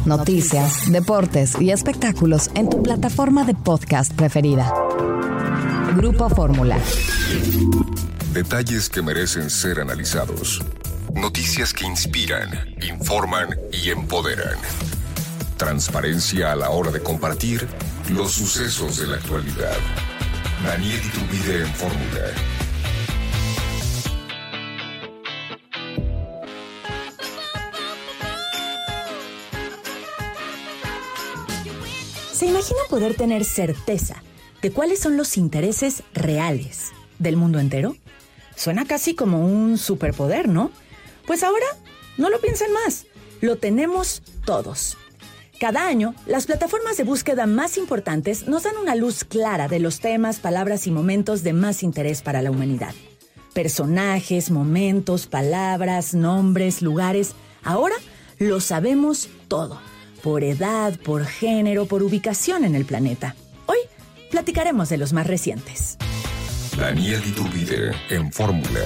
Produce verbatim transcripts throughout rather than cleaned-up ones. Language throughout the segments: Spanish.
noticias, deportes y espectáculos en tu plataforma de podcast preferida. Grupo Fórmula. Detalles que merecen ser analizados. Noticias que inspiran, informan y empoderan. Transparencia a la hora de compartir los sucesos de la actualidad. Daniel Iturbide en Fórmula. ¿Se imagina poder tener certeza de cuáles son los intereses reales del mundo entero? Suena casi como un superpoder, ¿no? Pues ahora, no lo piensen más, lo tenemos todos. Cada año, las plataformas de búsqueda más importantes nos dan una luz clara de los temas, palabras y momentos de más interés para la humanidad. Personajes, momentos, palabras, nombres, lugares. Ahora lo sabemos todo. Por edad, por género, por ubicación en el planeta. Hoy platicaremos de los más recientes. Daniel Iturbide en Fórmula.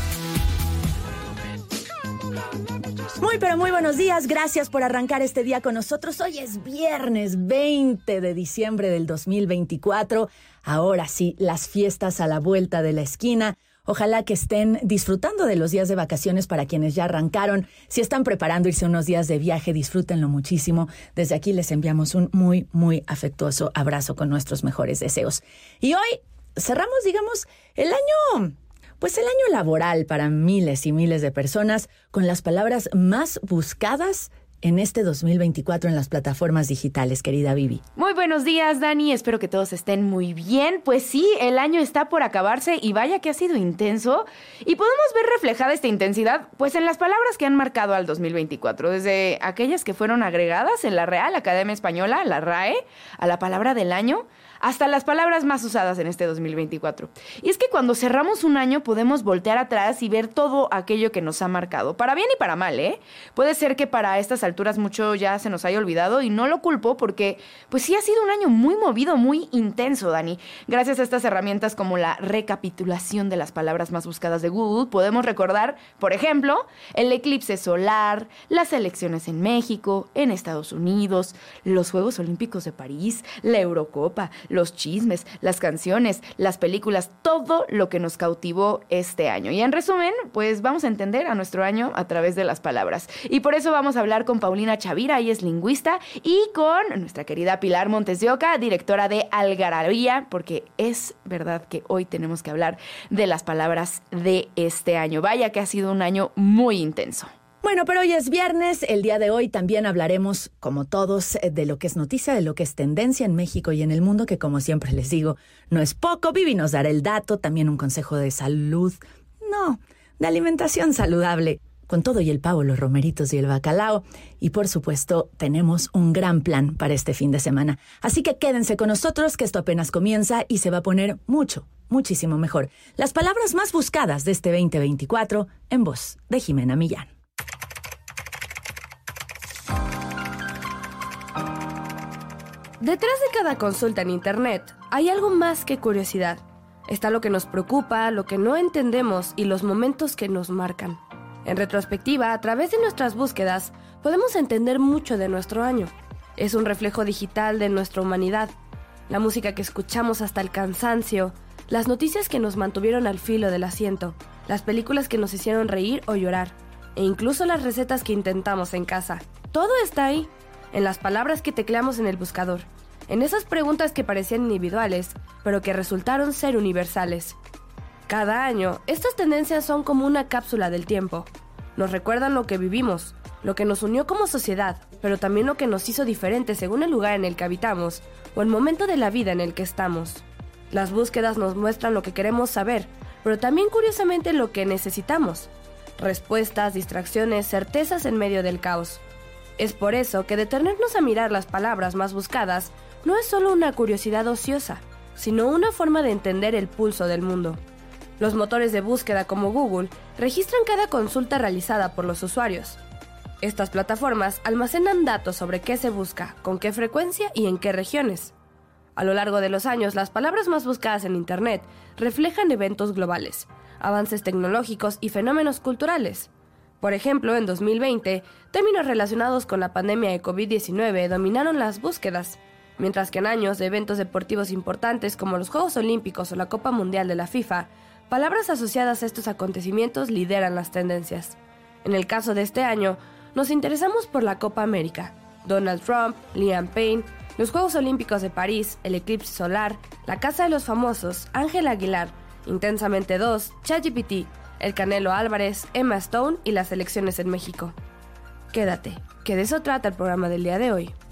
Muy pero muy buenos días, gracias por arrancar este día con nosotros. Hoy es viernes veinte de diciembre del dos mil veinticuatro. Ahora sí, las fiestas a la vuelta de la esquina. Ojalá que estén disfrutando de los días de vacaciones para quienes ya arrancaron. Si están preparando irse unos días de viaje, disfrútenlo muchísimo. Desde aquí les enviamos un muy, muy afectuoso abrazo con nuestros mejores deseos. Y hoy cerramos, digamos, el año, pues el año laboral para miles y miles de personas con las palabras más buscadas en este dos mil veinticuatro en las plataformas digitales, querida Vivi. Muy buenos días, Dani. Espero que todos estén muy bien. Pues sí, el año está por acabarse y vaya que ha sido intenso. Y podemos ver reflejada esta intensidad pues en las palabras que han marcado al dos mil veinticuatro. Desde aquellas que fueron agregadas en la Real Academia Española, la R A E, a la palabra del año, hasta las palabras más usadas en este dos mil veinticuatro. Y es que cuando cerramos un año podemos voltear atrás y ver todo aquello que nos ha marcado, para bien y para mal, ¿eh? Puede ser que para estas alturas mucho ya se nos haya olvidado y no lo culpo porque pues sí ha sido un año muy movido, muy intenso, Dani. Gracias a estas herramientas como la recapitulación de las palabras más buscadas de Google, podemos recordar, por ejemplo, el eclipse solar, las elecciones en México, en Estados Unidos, los Juegos Olímpicos de París, la Eurocopa, los chismes, las canciones, las películas, todo lo que nos cautivó este año. Y en resumen, pues vamos a entender a nuestro año a través de las palabras. Y por eso vamos a hablar con Paulina Chavira, ella es lingüista, y con nuestra querida Pilar Montes de Oca, directora de Algarabía, porque es verdad que hoy tenemos que hablar de las palabras de este año. Vaya que ha sido un año muy intenso. Bueno, pero hoy es viernes, el día de hoy también hablaremos, como todos, de lo que es noticia, de lo que es tendencia en México y en el mundo, que como siempre les digo, no es poco. Vivi nos dará el dato, también un consejo de salud, no, de alimentación saludable, con todo y el pavo, los romeritos y el bacalao. Y por supuesto, tenemos un gran plan para este fin de semana. Así que quédense con nosotros, que esto apenas comienza y se va a poner mucho, muchísimo mejor. Las palabras más buscadas de este veinte veinticuatro en voz de Jimena Millán. Detrás de cada consulta en Internet hay algo más que curiosidad. Está lo que nos preocupa, lo que no entendemos y los momentos que nos marcan. En retrospectiva, a través de nuestras búsquedas, podemos entender mucho de nuestro año. Es un reflejo digital de nuestra humanidad. La música que escuchamos hasta el cansancio, las noticias que nos mantuvieron al filo del asiento, las películas que nos hicieron reír o llorar, e incluso las recetas que intentamos en casa. Todo está ahí, en las palabras que tecleamos en el buscador, en esas preguntas que parecían individuales, pero que resultaron ser universales. Cada año, estas tendencias son como una cápsula del tiempo. Nos recuerdan lo que vivimos, lo que nos unió como sociedad, pero también lo que nos hizo diferentes según el lugar en el que habitamos o el momento de la vida en el que estamos. Las búsquedas nos muestran lo que queremos saber, pero también curiosamente lo que necesitamos. Respuestas, distracciones, certezas en medio del caos. Es por eso que detenernos a mirar las palabras más buscadas no es solo una curiosidad ociosa, sino una forma de entender el pulso del mundo. Los motores de búsqueda como Google registran cada consulta realizada por los usuarios. Estas plataformas almacenan datos sobre qué se busca, con qué frecuencia y en qué regiones. A lo largo de los años, las palabras más buscadas en Internet reflejan eventos globales, avances tecnológicos y fenómenos culturales. Por ejemplo, en dos mil veinte, términos relacionados con la pandemia de covid diecinueve dominaron las búsquedas, mientras que en años de eventos deportivos importantes como los Juegos Olímpicos o la Copa Mundial de la FIFA, palabras asociadas a estos acontecimientos lideran las tendencias. En el caso de este año, nos interesamos por la Copa América, Donald Trump, Liam Payne, los Juegos Olímpicos de París, el eclipse solar, la Casa de los Famosos, Ángel Aguilar, Intensamente dos, ChatGPT, el Canelo Álvarez, Emma Stone y las elecciones en México. Quédate, que de eso trata el programa del día de hoy.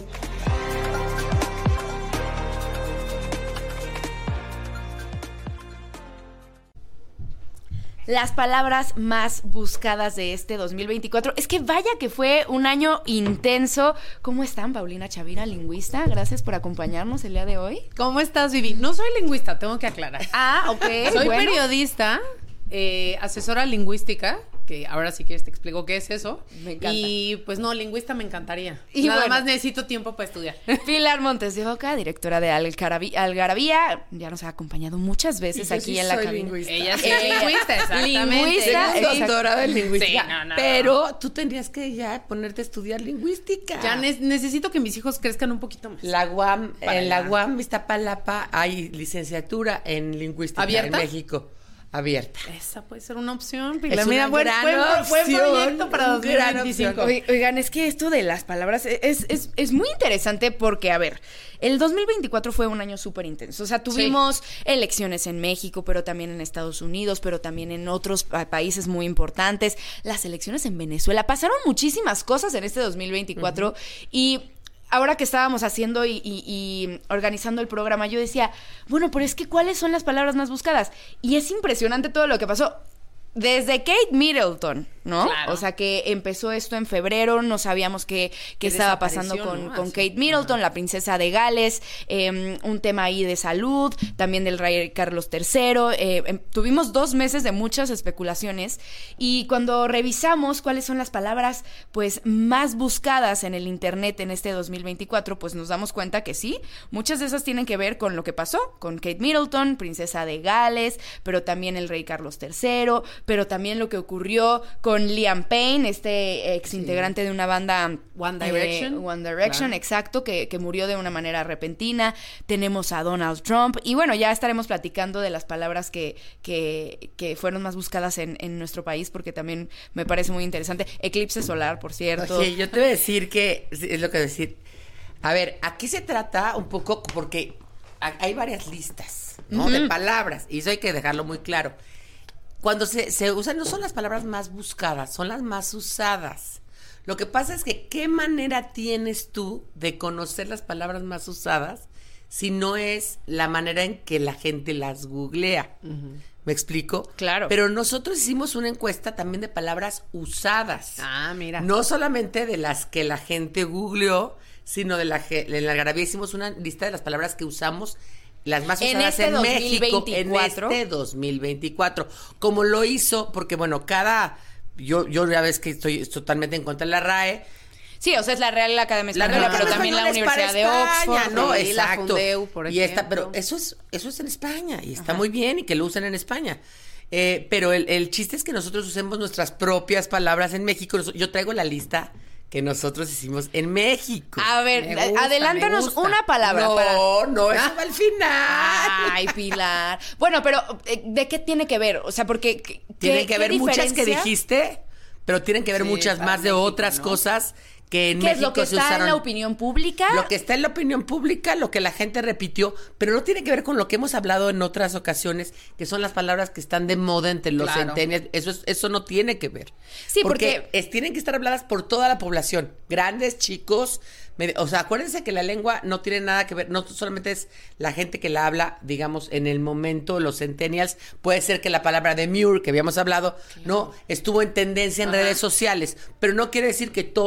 Las palabras más buscadas de este dos mil veinticuatro. Es que vaya que fue un año intenso. ¿Cómo están, Paulina Chavira, lingüista? Gracias por acompañarnos el día de hoy. ¿Cómo estás, Vivi? No soy lingüista, tengo que aclarar. Ah, ok. Soy bueno. periodista, eh, asesora lingüística, que ahora si quieres te explico qué es eso. Me encanta. Y pues no, lingüista me encantaría. Y Nada bueno. más necesito tiempo para estudiar. Pilar Montes de Oca, directora de Algarabí- Algarabía, ya nos ha acompañado muchas veces Y yo aquí sí en la soy cabina. lingüista. Ella sí es lingüista, exactamente. Lingüista, Tengo un doctorado en lingüística. Sí, no, no, pero tú tendrías que ya ponerte a estudiar lingüística. Ya ne- necesito que mis hijos crezcan un poquito más. La U A M, Para en la allá. U A M Iztapalapa hay licenciatura en lingüística ¿Abierta? en México. Abierta. Esa puede ser una opción, Es Pilar. una Mira, buen, gran buen, buen opción, proyecto para una dos mil gran veinticinco. opción. Oi- Oigan, es que esto de las palabras es, es, es muy interesante porque, a ver, el dos mil veinticuatro fue un año súper intenso. O sea, tuvimos elecciones en México, pero también en Estados Unidos, pero también en otros pa- países muy importantes. Las elecciones en Venezuela. Pasaron muchísimas cosas en este dos mil veinticuatro y... Ahora que estábamos haciendo y, y- y organizando el programa, yo decía, bueno, pero es que ¿cuáles son las palabras más buscadas? Y es impresionante todo lo que pasó. Desde Kate Middleton, ¿no? Claro. O sea, que empezó esto en febrero, no sabíamos qué, qué Que estaba pasando desapareció, con, ¿no? con Así. Kate Middleton, la princesa de Gales, eh, un tema ahí de salud, también del rey Carlos tercero. Eh, em, tuvimos dos meses de muchas especulaciones y cuando revisamos cuáles son las palabras pues más buscadas en el internet en este dos mil veinticuatro, pues nos damos cuenta que sí, muchas de esas tienen que ver con lo que pasó con Kate Middleton, princesa de Gales, pero también el rey Carlos tercero, pero también lo que ocurrió con Liam Payne, este ex integrante de una banda One eh, Direction. One Direction, Claro. exacto, que, que murió de una manera repentina. Tenemos a Donald Trump y bueno, ya estaremos platicando de las palabras que, que, que fueron más buscadas en, en nuestro país porque también me parece muy interesante. Eclipse solar, por cierto. Oye, yo te voy a decir que es lo que decir. A ver, aquí se trata un poco porque ha- hay varias listas, ¿no? De palabras y eso hay que dejarlo muy claro. Cuando se, se usan, no son las palabras más buscadas, son las más usadas. Lo que pasa es que, ¿qué manera tienes tú de conocer las palabras más usadas si no es la manera en que la gente las googlea? ¿Me explico? Claro. Pero nosotros hicimos una encuesta también de palabras usadas. Ah, mira. No solamente de las que la gente googleó, sino de la que en la Algarabía hicimos una lista de las palabras que usamos, las más En usadas este en México en dos mil veinticuatro. este dos mil veinticuatro. Como lo hizo, porque bueno, cada... Yo, yo ya ves que estoy totalmente en contra de la R A E. Sí, o sea, es la Real Academia La Española, Real pero Academia también la Española es para Universidad de España, Oxford. no, y la exacto. Fundeu, por y esta, pero ejemplo. eso es, eso es en España y está muy bien y que lo usen en España. Eh, pero el, el chiste es que nosotros usemos nuestras propias palabras en México. Nos- Yo traigo la lista que nosotros hicimos en México. A ver, Me gusta, adelántanos me gusta. una palabra no, para... no, eso va al final. Ay, Pilar. Bueno, pero eh, ¿de qué tiene que ver? O sea, porque... ¿qué- Tienen que qué ver muchas que diferencia? dijiste, pero tienen que ver Sí, muchas para más de México, otras ¿no? cosas que en ¿Qué es México lo que se está usaron. en la opinión pública? Lo que está en la opinión pública, lo que la gente repitió, pero no tiene que ver con lo que hemos hablado en otras ocasiones, que son las palabras que están de moda entre los Claro. centennials. Eso es- eso no tiene que ver. Sí, porque- es- tienen que estar habladas por toda la población, grandes, chicos. me- o sea, acuérdense que la lengua no tiene nada que ver, no solamente es la gente que la habla, digamos, en el momento, los centennials. Puede ser que la palabra demure, que habíamos hablado, no, estuvo en tendencia en Ajá. redes sociales, pero no quiere decir que todos los hablan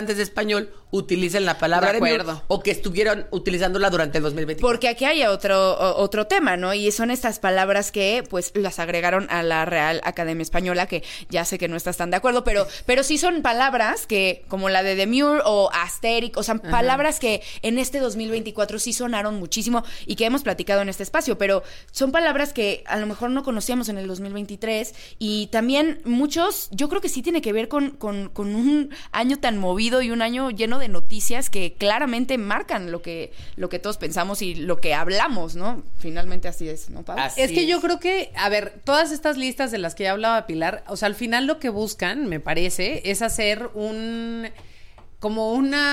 hablantes de español utilicen la palabra De acuerdo. demure o que estuvieron utilizándola durante el dos mil veinticuatro. Porque aquí hay otro, o- otro tema, ¿no? Y son estas palabras que, pues, las agregaron a la Real Academia Española, que ya sé que no estás tan de acuerdo, pero, pero sí son palabras que, como la de demure o asteric, o sea, Ajá. palabras que en este dos mil veinticuatro sí sonaron muchísimo y que hemos platicado en este espacio, pero son palabras que a lo mejor no conocíamos en el dos mil veintitrés y también muchos, yo creo que sí tiene que ver con, con, con un año tan movido y un año lleno de noticias que claramente marcan lo que, lo que todos pensamos y lo que hablamos, ¿no? Finalmente así es, ¿no, Pau? Así es que es. Yo creo que, a ver, todas estas listas de las que ya hablaba Pilar, o sea, al final lo que buscan, me parece, es hacer un... como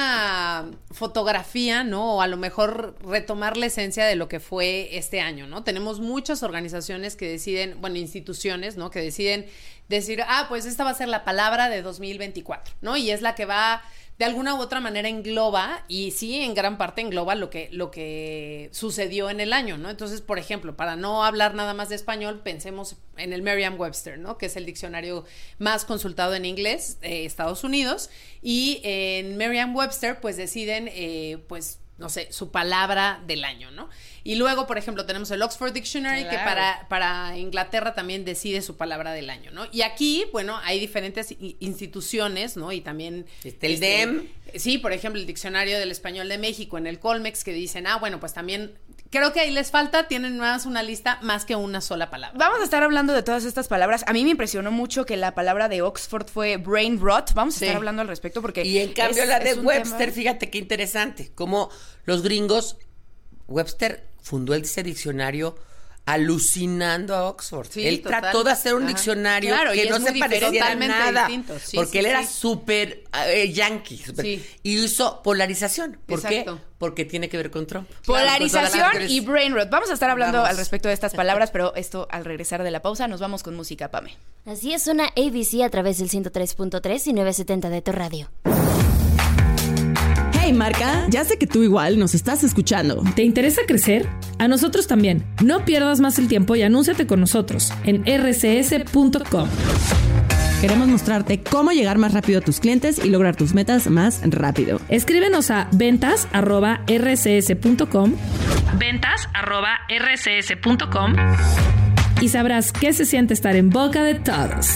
una fotografía, ¿no? O a lo mejor retomar la esencia de lo que fue este año, ¿no? Tenemos muchas organizaciones que deciden, bueno, instituciones, ¿no? Que deciden decir, ah, pues esta va a ser la palabra de dos mil veinticuatro, ¿no? Y es la que va, de alguna u otra manera engloba, y sí, en gran parte engloba lo que, lo que sucedió en el año, ¿no? Entonces, por ejemplo, para no hablar nada más de español, pensemos en el Merriam-Webster, ¿no? Que es el diccionario más consultado en inglés de Estados Unidos, y en Merriam-Webster, pues deciden, eh, pues, no sé, su palabra del año, ¿no? Y luego, por ejemplo, tenemos el Oxford Dictionary, claro, que para, para Inglaterra también decide su palabra del año, ¿no? Y aquí, bueno, hay diferentes instituciones, ¿no? Y también... Este, el este, D E M. Sí, por ejemplo, el Diccionario del Español de México, en el Colmex, que dicen, ah, bueno, pues también... Creo que ahí les falta, tienen más una lista más que una sola palabra. Vamos a estar hablando de todas estas palabras. A mí me impresionó mucho que la palabra de Oxford fue brain rot. Vamos a sí. estar hablando al respecto porque... Y en cambio es, la de Webster, tema... fíjate qué interesante, como los gringos... Webster fundó ese diccionario alucinando a Oxford. Sí, él total. trató de hacer un Ajá. diccionario claro, que no se parecía a nada, sí, porque sí, él sí. era súper eh, yankee super, sí. y hizo polarización. ¿Por Exacto. qué? Porque tiene que ver con Trump. Polarización claro, y brain rot. Vamos a estar hablando vamos. al respecto de estas palabras, pero esto al regresar de la pausa nos vamos con música, Pame. Así es, suena A B C a través del ciento tres punto tres y novecientos setenta de tu radio. Hey marca, ya sé que tú igual nos estás escuchando. ¿Te interesa crecer? A nosotros también. No pierdas más el tiempo y anúnciate con nosotros en r c s punto com. Queremos mostrarte cómo llegar más rápido a tus clientes y lograr tus metas más rápido. Escríbenos a ventas arroba r c s punto com, ventas arroba r c s punto com y sabrás qué se siente estar en boca de todos.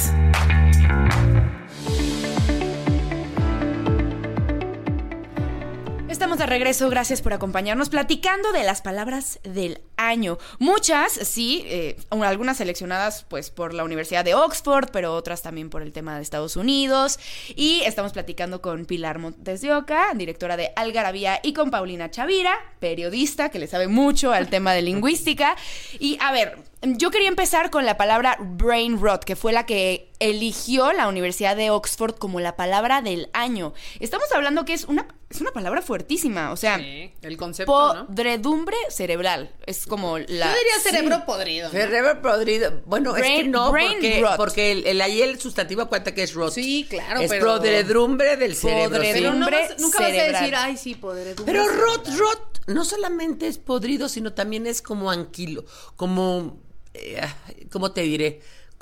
Estamos de regreso, gracias por acompañarnos platicando de las palabras del año. Muchas, sí, eh, algunas seleccionadas pues por la Universidad de Oxford, pero otras también por el tema de Estados Unidos. Y estamos platicando con Pilar Montes de Oca, directora de Algarabía, y con Paulina Chavira, periodista que le sabe mucho al tema de lingüística. Y a ver, yo quería empezar con la palabra brain rot, que fue la que eligió la Universidad de Oxford como la palabra del año. Estamos hablando que es una, es una palabra fuertísima, o sea, sí, el concepto, ¿no? Podredumbre cerebral, es como la... Yo diría cerebro sí. podrido, ¿no? Cerebro podrido, bueno, brain, es que no, porque, rot. porque el, el, ahí el sustantivo cuenta que es rot. Sí, claro, es pero... podredumbre del cerebro. Podredumbre ¿sí? no, nunca cerebral. vas a decir, ay, sí, podredumbre Pero cerebral. rot, rot, no solamente es podrido, sino también es como anquilo, como... ¿cómo te diré?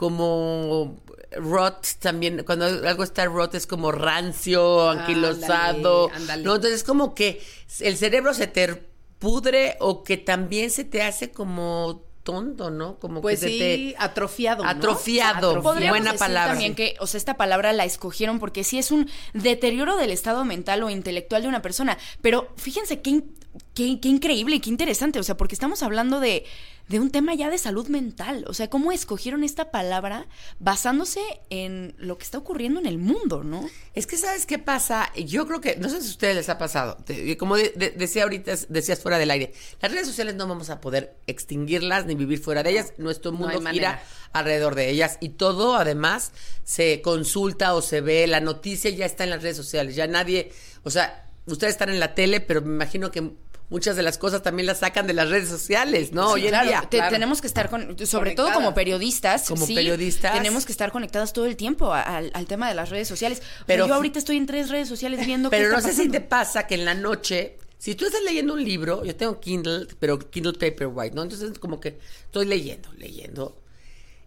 Como rot también, cuando algo está rot es como rancio, anquilosado. Ándale, ándale. ¿No? Entonces es como que el cerebro se te pudre o que también se te hace como tonto, ¿no? Como pues que sí, se te... atrofiado, ¿no? Atrofiado, Atrofiado. buena decir palabra. También que, o sea, esta palabra la escogieron porque sí es un deterioro del estado mental o intelectual de una persona, pero fíjense qué, qué, qué increíble y qué interesante, o sea, porque estamos hablando de... de un tema ya de salud mental. O sea, cómo escogieron esta palabra basándose en lo que está ocurriendo en el mundo, ¿no? Es que, ¿sabes qué pasa? Yo creo que, no sé si a ustedes les ha pasado, como de, de, decía ahorita, decías fuera del aire, las redes sociales no vamos a poder extinguirlas ni vivir fuera de ellas, nuestro mundo no gira alrededor de ellas y todo además se consulta o se ve, la noticia ya está en las redes sociales, ya nadie, o sea, ustedes están en la tele, pero me imagino que muchas de las cosas también las sacan de las redes sociales, ¿no? Sí, Hoy en claro, día. te, Claro. Tenemos que estar, con, sobre Conectadas. todo como periodistas. Como sí, periodistas. Tenemos que estar conectadas todo el tiempo a, a, al tema de las redes sociales. Pero, Pero yo ahorita estoy en tres redes sociales viendo Pero qué no está sé si pasando. te pasa que en la noche, si tú estás leyendo un libro, yo tengo Kindle, pero Kindle Paperwhite, ¿no? Entonces como que estoy leyendo, leyendo.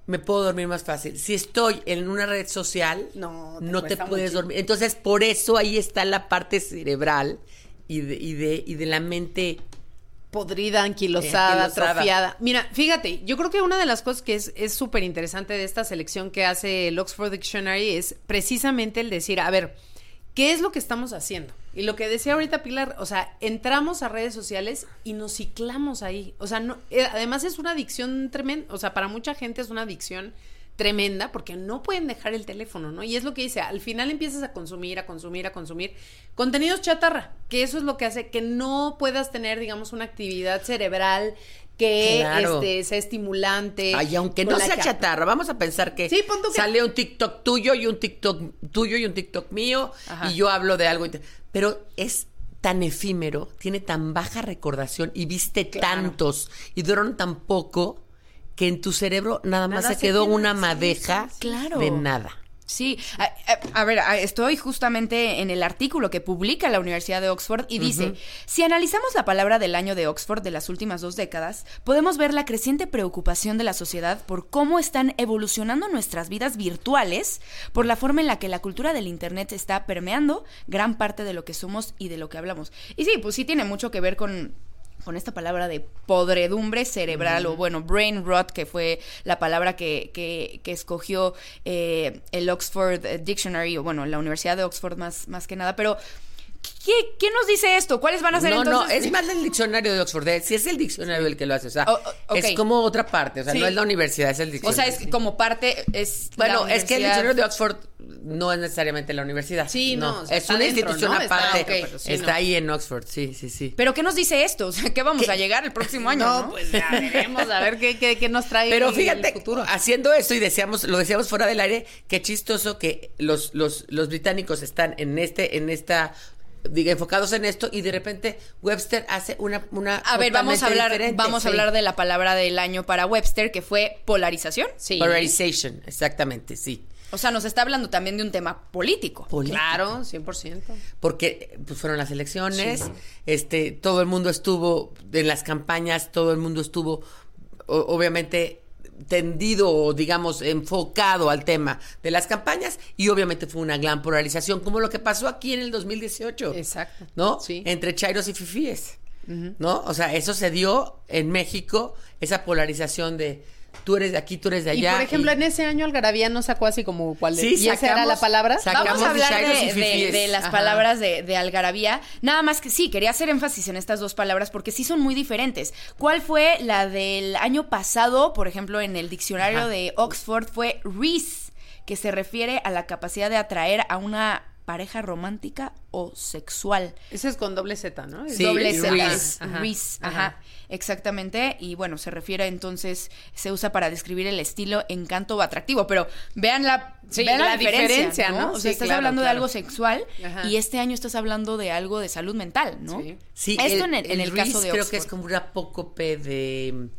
me puedo dormir más fácil. Si estoy en una red social, no te, no te puedes muchísimo. dormir. Entonces, por eso ahí está la parte cerebral y de, y de, y de la mente podrida, anquilosada, Eh, anquilosada. atrofiada. Mira, fíjate, yo creo que una de las cosas que es es súper interesante de esta selección que hace el Oxford Dictionary es precisamente el decir, a ver, ¿qué es lo que estamos haciendo? Y lo que decía ahorita Pilar, o sea, entramos a redes sociales y nos ciclamos ahí. O sea, no, eh, además es una adicción tremenda, o sea, para mucha gente es una adicción tremenda porque no pueden dejar el teléfono, ¿no? Y es lo que dice, al final empiezas a consumir, a consumir, a consumir contenidos chatarra, que eso es lo que hace que no puedas tener, digamos, una actividad cerebral que Claro. este, sea estimulante. Ay, aunque con no la sea que- chatarra, vamos a pensar que, Sí, pon tú que- sale un TikTok tuyo y un TikTok tuyo y un TikTok mío Ajá. y yo hablo de algo, inte- pero es tan efímero, tiene tan baja recordación y viste Claro. tantos y duraron tan poco que en tu cerebro nada más Nada se se quedó queda, una sí, madeja sí, sí. Claro. de nada. Sí, a, a- a ver, a- estoy justamente en el artículo que publica la Universidad de Oxford y dice, si analizamos la palabra del año de Oxford de las últimas dos décadas, podemos ver la creciente preocupación de la sociedad por cómo están evolucionando nuestras vidas virtuales, por la forma en la que la cultura del Internet está permeando gran parte de lo que somos y de lo que hablamos. Y sí, pues sí tiene mucho que ver con... con esta palabra de podredumbre cerebral, o bueno, brain rot, que fue la palabra que, que, que escogió eh, el Oxford Dictionary, o bueno, la Universidad de Oxford más, más que nada, pero ¿qué, qué nos dice esto? ¿Cuáles van a ser No, entonces? no, es más del diccionario de Oxford. eh, Si es el diccionario el que lo hace, o sea, Oh, oh, ok. es como otra parte, o sea, Sí. no es la universidad, es el O diccionario. sea, es como parte, es Bueno, la es que el universidad- diccionario de Oxford no es necesariamente la universidad. Sí, no, o sea, es está una dentro, institución ¿no? Está- aparte. ok, pero sí, está no. ahí en Oxford, sí, sí, sí. ¿Pero qué nos dice esto? O sea, ¿qué vamos a llegar el próximo año, no? No, pues ya veremos a ver qué, qué, qué nos trae Pero el fíjate, futuro. haciendo esto y decíamos, lo decíamos fuera del aire, qué chistoso que los, los, los británicos están en este, en esta, diga, enfocados en esto, y de repente Webster hace una, una A ver, vamos a totalmente hablar, diferente. vamos a Sí. hablar de la palabra del año para Webster, que fue polarización. Sí. Polarization, exactamente, sí. O sea, nos está hablando también de un tema político. Político. Claro, cien por ciento. Porque pues fueron las elecciones, Sí. este, todo el mundo estuvo en las campañas, todo el mundo estuvo o- obviamente tendido o digamos enfocado al tema de las campañas, y obviamente fue una gran polarización, como lo que pasó aquí en el dos mil dieciocho. Exacto. ¿No? Sí. Entre chairos y fifíes. ¿No? O sea, eso se dio en México, esa polarización de tú eres de aquí, tú eres de Y allá. por ejemplo, en ese año Algarabía no sacó así como cuál de... Sí, ¿Y esa era sacamos- la palabra? sacamos Vamos a hablar chairos y de, de- fifíes. de las Ajá. palabras de, de algarabía. Nada más que sí, quería hacer énfasis en estas dos palabras porque sí son muy diferentes. ¿Cuál fue la del año pasado? Por ejemplo, en el diccionario Ajá. de Oxford fue ris, que se refiere a la capacidad de atraer a una pareja romántica o sexual. Ese es con doble Z, ¿no? Es Sí, Doble Z. ris. Ajá. Ris, Ajá. ajá. Exactamente. Y bueno, se refiere entonces, se usa para describir el estilo, encanto o atractivo. Pero vean la, Sí, vean la, la diferencia, diferencia, ¿no? ¿no? O sea, Sí, estás claro, hablando de claro. algo sexual Ajá. y este año estás hablando de algo de salud mental, ¿no? Sí. Sí, Esto en el, en el Reese caso de creo Oxford. que es como una apócope de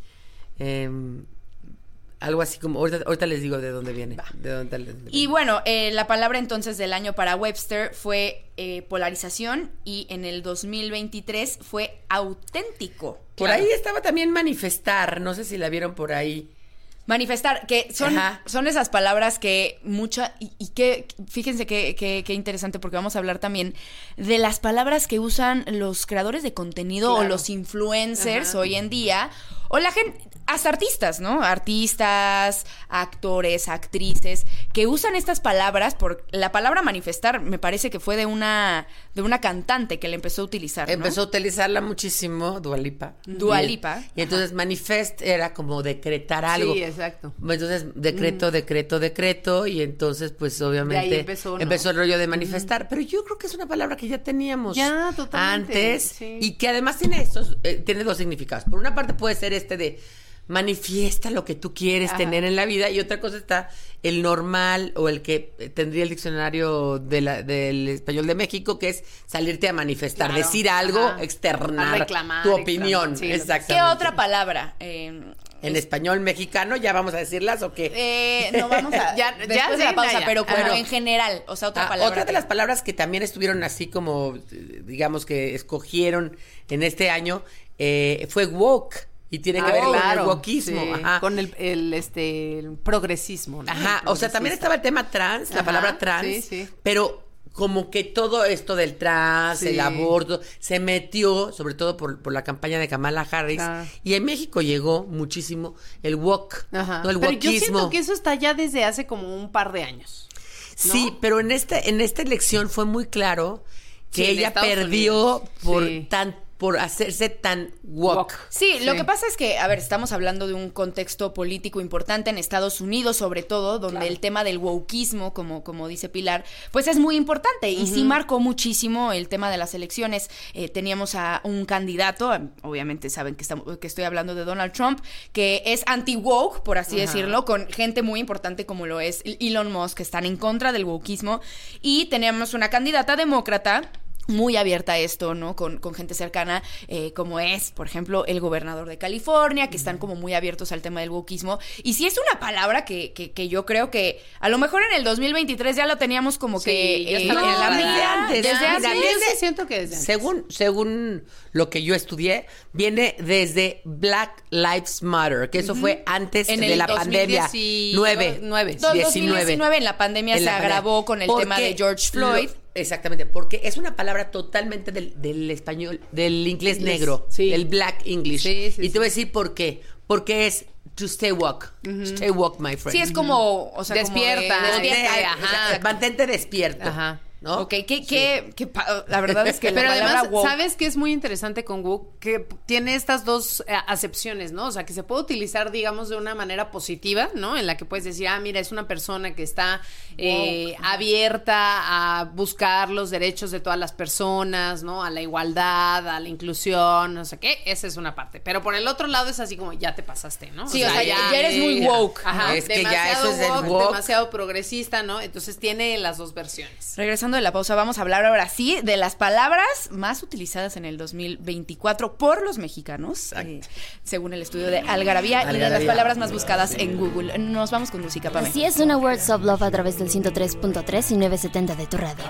em, algo así como ahorita, ahorita les digo de dónde viene. De dónde, de dónde Y viene. bueno, eh, la palabra entonces del año para Webster fue eh, polarización y en el dos mil veintitrés fue auténtico. Por claro. ahí estaba también manifestar, no sé si la vieron por ahí. Manifestar, que son, Ajá. son esas palabras que mucha, y, y que, fíjense qué que, que interesante, porque vamos a hablar también de las palabras que usan los creadores de contenido Claro. o los influencers Ajá. hoy en día, o la gente, hasta artistas, ¿no? Artistas, actores, actrices, que usan estas palabras, por la palabra manifestar me parece que fue de una, de una cantante que la empezó a utilizar, ¿no? Empezó a utilizarla muchísimo, Dua Lipa. Dua Y- Lipa. Y entonces manifest era como decretar algo. Sí, exacto. Entonces, decreto, decreto, decreto, y entonces, pues, obviamente, De ahí empezó, ¿no? el rollo de manifestar. Pero yo creo que es una palabra que ya teníamos Ya, totalmente, antes, sí. y que además tiene estos, eh, tiene dos significados. Por una parte puede ser este de manifiesta lo que tú quieres Ajá. tener en la vida, y otra cosa está el normal o el que eh, tendría el diccionario de la- del español de México, que es salirte a manifestar, Claro. decir algo, Ajá. externar A reclamar, tu opinión. externar, sí, lo que sea. Exactamente. ¿Qué otra palabra? Eh, En español mexicano, ¿ya vamos a decirlas o qué? Eh, no vamos a Ya- después ya de la sí, pausa, ya. pero como Bueno. en general, o sea, otra Ah, palabra. otra de que- las palabras que también estuvieron así como, eh, digamos que escogieron en este año, eh, fue woke. y tiene que Ah, ver claro, con el wokismo. sí, Ajá. con el, el, este, el progresismo. ¿no? Ajá, El o sea, también progresista. estaba el tema trans, la Ajá, palabra trans, sí, sí. pero como que todo esto del trans, Sí. el aborto, se metió, sobre todo por, por la campaña de Kamala Harris, Ah. y en México llegó muchísimo el wok, Ajá. ¿no? El Pero yo wokismo. siento que eso está ya desde hace como un par de años. ¿no? Sí, pero en este, en esta elección fue muy claro que Sí, en ella Estados perdió Unidos. por Sí. tan, por hacerse tan woke. Sí, Sí. lo que pasa es que, a ver, estamos hablando de un contexto político importante en Estados Unidos, sobre todo, donde el tema del wokeismo, como, como dice Pilar, pues es muy importante y sí marcó muchísimo el tema de las elecciones. Eh, teníamos a un candidato, obviamente saben que, estamos, que estoy hablando de Donald Trump, que es anti-woke, por así Ajá. decirlo, con gente muy importante como lo es Elon Musk, que están en contra del wokeismo, y teníamos una candidata demócrata muy abierta a esto, ¿no? Con, con gente cercana, eh, como es, por ejemplo, el gobernador de California, que están como muy abiertos al tema del wokismo. Y sí es una palabra que, que, que yo creo que a lo mejor en el dos mil veintitrés ya lo teníamos como Sí, que... ya eh, estaba en en la la mira, desde antes, desde mira, hace- desde- sí siento que desde antes. Según, según lo que yo estudié, viene desde Black Lives Matter, que eso fue antes En de el la dos mil pandemia. diecinueve. Nueve. dos mil diecinueve. diecinueve en la pandemia En se la pandemia. agravó con el Porque tema de George Floyd. lo- exactamente, porque es una palabra totalmente del, del español, del inglés Inglés, negro, sí. del Black English. Sí, sí, y sí. te voy a decir por qué. Porque es to stay woke. Stay woke, my friend. Sí, es como... O sea, Despierta, como de- Mantente- despierta, ajá, ajá. mantente despierto. Ajá. ¿No? Ok, ¿qué, qué, qué pa- la verdad es que la Pero palabra además, woke- ¿sabes qué es muy interesante con woke? Que tiene estas dos eh, acepciones, ¿no? O sea, que se puede utilizar, digamos, de una manera positiva, ¿no? En la que puedes decir, ah, mira, es una persona que está eh, abierta a buscar los derechos de todas las personas, ¿no? A la igualdad, a la inclusión, no sé qué. Esa es una parte. Pero por el otro lado es así como, ya te pasaste, ¿no? Sí, o sea, ya- ya eres muy woke, Ajá, ¿no? Es que ya demasiado eso es el woke, woke. demasiado progresista, ¿no? Entonces tiene las dos versiones. Regresando de la pausa, vamos a hablar ahora sí de las palabras más utilizadas en el dos mil veinticuatro por los mexicanos, eh, según el estudio de Algarabía, y de las Algarabía. palabras más buscadas en Google. Nos vamos con música, Pame. Así es, una Words of Love a través del ciento tres punto tres y novecientos setenta de tu radio.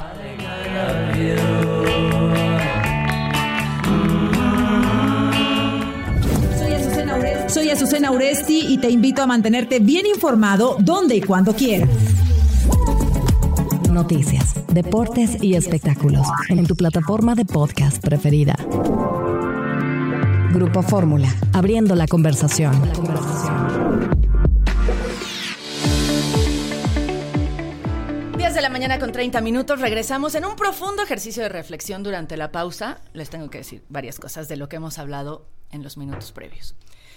Soy Azucena Uresti. Soy Azucena Uresti y te invito a mantenerte bien informado donde y cuando quieras. Noticias, deportes y espectáculos en tu plataforma de podcast preferida. Grupo Fórmula, abriendo la conversación. diez de la mañana con treinta minutos, regresamos en un profundo ejercicio de reflexión durante la pausa. Les tengo que decir varias cosas de lo que hemos hablado en los minutos previos.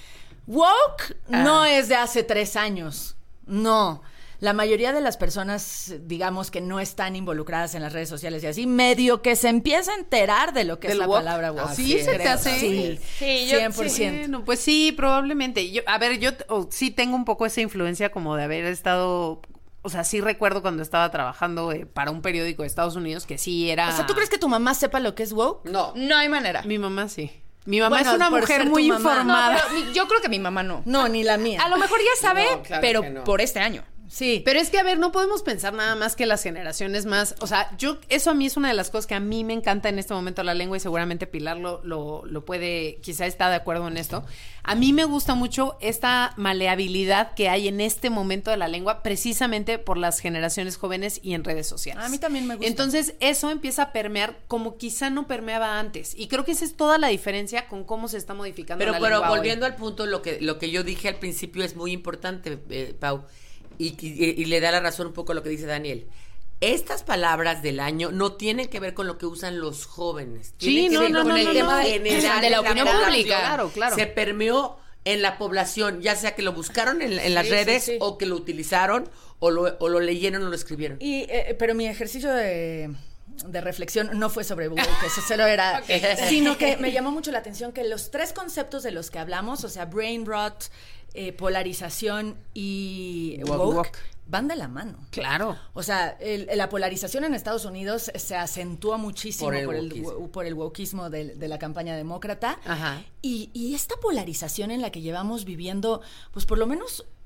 Woke no es de hace tres años, no. La mayoría de las personas, digamos, que no están involucradas en las redes sociales y así, medio que se empieza a enterar de lo que es ¿Del la woke? palabra woke. Ah, sí, se te creo. hace. Sí, Sí, yo- cien por ciento. Bueno, pues sí, probablemente. Yo, a ver, yo oh, sí tengo un poco esa influencia como de haber estado, o sea, sí recuerdo cuando estaba trabajando eh, para un periódico de Estados Unidos que sí era. O sea, ¿tú crees que tu mamá sepa lo que es woke? No. No hay manera. Mi mamá sí. Mi mamá Bueno, es una por mujer ser tu muy mamá. informada. No, pero mi- yo creo que mi mamá no. No, ni la mía. A lo mejor ya sabe, No, claro pero que no. por este año. Sí. Pero es que, a ver, no podemos pensar nada más que las generaciones más. O sea, yo, eso a mí es una de las cosas que a mí me encanta en este momento la lengua y seguramente Pilar lo, lo, lo puede, quizá está de acuerdo en esto. A mí me gusta mucho esta maleabilidad que hay en este momento de la lengua, precisamente por las generaciones jóvenes y en redes sociales. A mí también me gusta. Entonces, eso empieza a permear como quizá no permeaba antes. Y creo que esa es toda la diferencia con cómo se está modificando Pero, la pero lengua hoy. volviendo al punto, lo que, lo que yo dije al principio es muy importante, eh, Pau, y, y- y le da la razón un poco a lo que dice Daniel. Estas palabras del año no tienen que ver con lo que usan los jóvenes. Sí, Tienen que no, ver no, con no, el no, tema no. general De la en opinión población. pública. Claro, claro. Se permeó en la población, ya sea que lo buscaron en, en las Sí, sí, redes sí. o que lo utilizaron o lo, o lo leyeron o lo escribieron. Y, eh, pero mi ejercicio de, de reflexión no fue sobre woke, eso solo era, sino que me llamó mucho la atención que los tres conceptos de los que hablamos, o sea, brain rot, eh, polarización y Woke. woke, Woke. van de la mano. Claro. O sea, el- la polarización en Estados Unidos se acentúa muchísimo Por por el el, wokeismo. wo- por el wokeismo de, de la campaña demócrata. Ajá. Y, y esta polarización en la que llevamos viviendo, pues por lo menos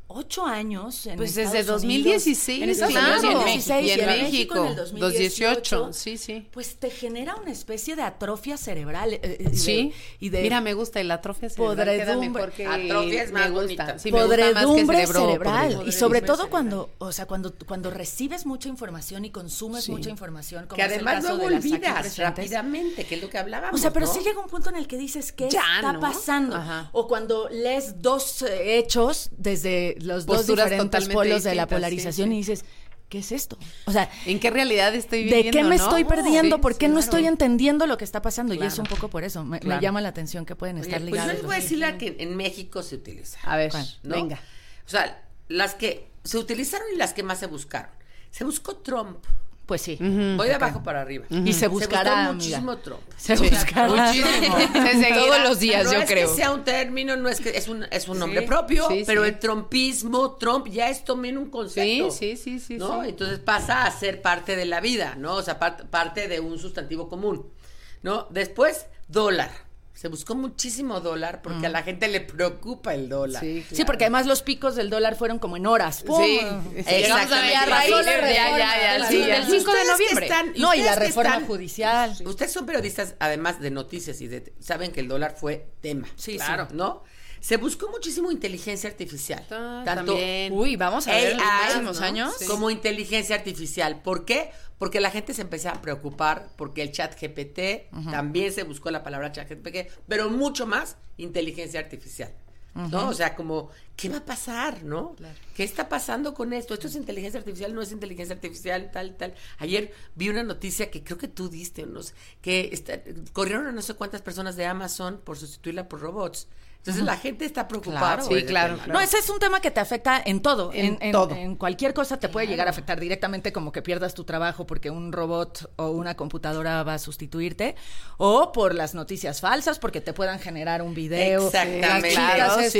ocho años en Pues Estados desde dos mil Unidos, dieciséis, en Estados claro. Unidos en dos mil dieciséis Y en en México, en el dos mil dos mil dieciocho, dieciocho, sí, sí. pues te genera una especie de atrofia cerebral. eh, eh, y Sí, de, y de mira, me gusta, y la atrofia cerebral queda podredumbre. mejor que... Atrofia es me más gusta. bonita. Sí, me gusta más que podredumbre cerebro, cerebral. podredumbre Y sobre todo cerebral. cuando, o sea, cuando, cuando recibes mucha información y consumes Sí. mucha información, como Que es el además caso luego de las aquí olvidas presentes. rápidamente, que es lo que hablábamos, O sea, pero ¿no? sí llega un punto en el que dices, ¿qué Ya, está ¿no? pasando? Ajá. O cuando lees dos eh, hechos desde los dos Posturas diferentes totalmente polos de la distintas, polarización sí, sí. y dices, ¿qué es esto? O sea, ¿En qué realidad estoy viviendo, ¿de qué me no? estoy perdiendo? Sí, ¿Por qué sí, no claro. estoy entendiendo lo que está pasando? Y Claro. es un poco por eso. Me, me Claro. llama la atención que pueden Oye, estar pues ligadas. yo les voy a decir la que en México se utiliza. A ver, ¿no? venga. O sea, las que se utilizaron y las que más se buscaron. Se buscó Trump. Pues sí. Voy de abajo para arriba. Y se buscará, buscó muchísimo amiga. Trump. Se Sí. buscará. Muchísimo. Se seguirá. Todos los días, no yo es creo. que sea un término, no es que es un, es un nombre Sí, propio, sí, pero sí. el trumpismo, Trump ya es también un concepto. Sí, sí, sí, sí, ¿no? sí. Entonces pasa a ser parte de la vida, ¿no? O sea, part- parte de un sustantivo común, ¿no? Después, dólar. Se buscó muchísimo dólar porque a la gente le preocupa el dólar. Sí, Sí, porque además los picos del dólar fueron como en horas. ¡Pum! Sí, exactamente. Y a raíz Pasó de la la ya, reforma, ya, ya, de la- sí, del ya. cinco de Ustedes que noviembre. están- No, y la ustedes que reforma están- judicial. Ustedes son periodistas, además de noticias y de... Saben que el dólar fue tema. Sí, claro. sí. ¿No? Se buscó muchísimo inteligencia artificial. Ah, tanto también. Uy, vamos a ver en los A I, próximos ¿no? años. Sí. como inteligencia artificial. ¿Por qué? Porque la gente se empezó a preocupar porque el chat G P T, también se buscó la palabra chat G P T, pero mucho más inteligencia artificial. ¿No? O sea, como, ¿qué va a pasar, no? ¿Qué está pasando con esto? ¿Esto es inteligencia artificial? ¿No es inteligencia artificial? Tal, tal. Ayer vi una noticia que creo que tú diste, no sé, que está- corrieron a no sé cuántas personas de Amazon por sustituirla por robots. Entonces la gente está preocupada. Claro, por sí, ese claro, tema, No, ese es un tema que te afecta en todo. En En, en- todo. en cualquier cosa te puede llegar a afectar directamente, como que pierdas tu trabajo porque un robot o una computadora va a sustituirte, o por las noticias falsas, porque te puedan generar un video. Exactamente. Las chicas Claro, estas sí,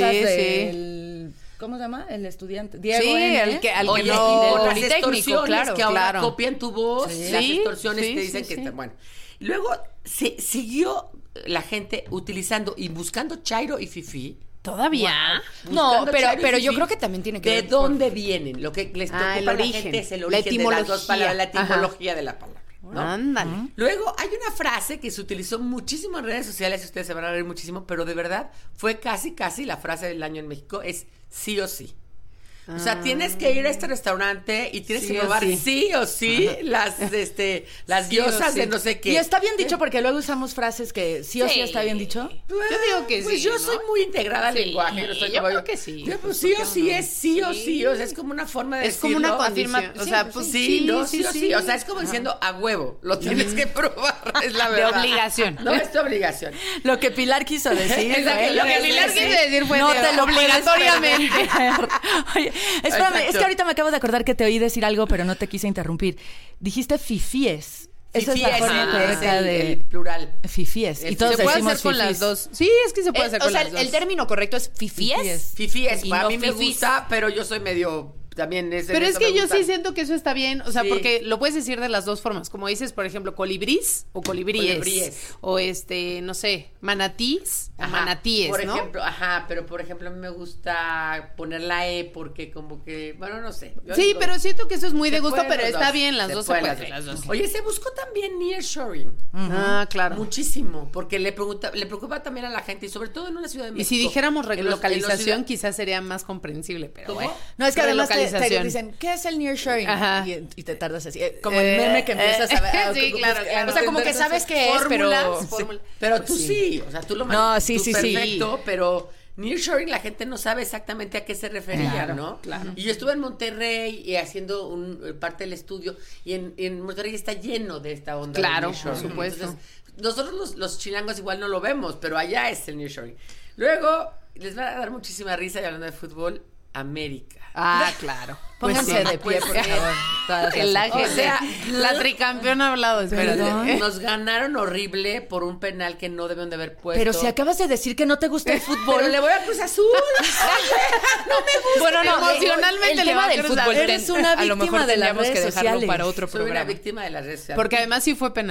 del- ¿cómo se llama? El estudiante. Diego Sí, N. el que- al que Oye, no- y por las Politécnico, extorsiones claro, que ahora claro. copian tu voz, Sí. las Sí, extorsiones sí, te dicen sí, que sí. está bueno. Y luego se siguió la gente utilizando y buscando Chairo y Fifi. ¿Todavía? Wow. No, Buscando pero, Chairo y pero yo Fifi. creo que también tiene que ¿De ver. dónde vienen? Lo que les Ah, preocupa el a la origen, gente es el la origen de las dos etimología. palabras, la Ajá. etimología de la palabra. ¿no? Ándale. Luego hay una frase que se utilizó muchísimo en redes sociales, ustedes se van a reír muchísimo, pero de verdad fue casi, casi la frase del año en México, es sí o sí. O sea, tienes que ir a este restaurante y tienes Sí que o probar sí. sí o sí las, este, las Sí o diosas sí. de no sé qué. Y está bien dicho porque luego usamos frases que sí o sí, Sí. está bien dicho. Yo digo que pues sí, yo ¿no? soy muy integrada al Sí, lenguaje. No soy yo como creo que sí. Yo, pues, sí o sí es sí o sí. O sea, es como una forma de Es como una decirlo. confirmación. O Sí, sea, pues, pues, sí, sí, no, sí, sí, o sí. sí. O sea, es como diciendo a huevo. Lo tienes que probar. Es la De verdad. obligación. No es tu obligación. Lo que Pilar quiso decir. Exacto, ¿eh? lo que Pilar quiso decir fue no de te lo obligatoriamente. puedes perder. Oye, espérame, Exacto. es que ahorita me acabo de acordar que te oí decir algo, pero no te quise interrumpir. Dijiste fifíes. Esa es la Fifí forma el- correcta el- de el plural. fifíes. Y Se todos Se puede decimos hacer con las fifís. dos. Sí, es que se puede Eh, hacer o con sea, las dos. el término correcto es fifies. Fifi es, Y a no mí me fifís. gusta, pero yo soy medio también es en Pero es eso que me yo gusta. sí siento que eso está bien, o sea, Sí. porque lo puedes decir de las dos formas, como dices, por ejemplo, colibrís o colibríes, Colibríes. o este, no sé, manatís o Ajá, manatíes, por ¿no? ejemplo, ajá, pero por ejemplo a mí me gusta poner la E porque como que, bueno, no sé. Yo Sí, digo, pero siento que eso es muy de se gusto, pueden pero los está dos, bien, las dos se pueden pueden. las Las dos. dos. Oye, se buscó también nearshoring. Ah, claro. Muchísimo, porque le pregunta, le preocupa también a la gente y sobre todo en una ciudad de Y México. si dijéramos en los- en los relocalización, ciudad- quizás sería más comprensible, pero ¿Cómo? bueno. No, es que además te, te Relocalización. dicen, ¿qué es el nearshoring? Ajá. Y, y te tardas así. eh, Como Eh, el meme que empiezas a ver. eh, a- sí, a- claro, a- claro. a- O sea, como que entonces, sabes qué es, pero... Fórmulas, fórmulas. Pero tú sí. o sea, tú lo No, manejas sí, tú sí, sí. perfecto, pero nearshoring la gente no sabe exactamente a qué se refería, Claro, ¿no? claro. Y yo estuve en Monterrey y haciendo un, eh, parte del estudio y en, en Monterrey está lleno de esta onda. Claro, de nearshoring. por supuesto. Entonces, nosotros los, los chilangos igual no lo vemos, pero allá es el nearshoring. Luego, les va a dar muchísima risa y hablando de fútbol, América. Ah, claro. Pónganse Pues sí. de pie, por favor. Todas El las- ángel, O sea, la tricampeona ha hablado, espérate. Perdón. Nos ganaron horrible por un penal que no debieron de haber puesto. Pero si acabas de decir que no te gusta el fútbol. Pero le voy a Cruz Azul. Oye, no me gusta. Bueno, no, Emocionalmente el le tema va a del cruzar. fútbol. Eres ten- una a lo víctima mejor de las tendríamos que redes dejarlo sociales. para otro Soy una programa. víctima de las redes sociales. Porque además sí fue penal.